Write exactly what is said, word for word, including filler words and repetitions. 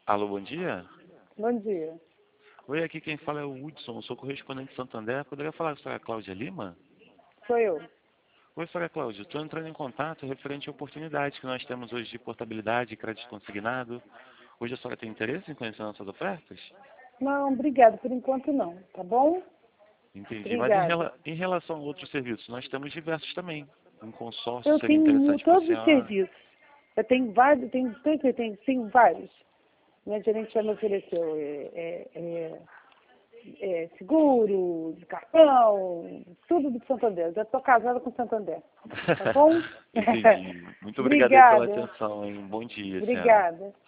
Alô, bom dia. Bom dia. Oi, aqui quem fala é o Hudson, eu sou correspondente de Santander. Poderia falar com a senhora Cláudia Lima? Sou eu. Oi, senhora Cláudia, estou entrando em contato referente à oportunidade que nós temos hoje de portabilidade e crédito consignado. Hoje a senhora tem interesse em conhecer nossas ofertas? Não, obrigada. Por enquanto não, tá bom? Entendi, mas em, Obrigada. rela em relação a outros serviços, nós temos diversos também. Um consórcio Eu seria tenho mu- interessante para a todos os senhora. serviços. Eu tenho vários, tenho, tenho, tenho, tenho vários. Minha gerente já me ofereceu é, é, é, é, seguro, de cartão, tudo do Santander. Já estou casada com o Santander. Tá bom? Entendi. Muito obrigado aí pela Obrigada. atenção, hein? Um bom dia, senhora. Obrigada.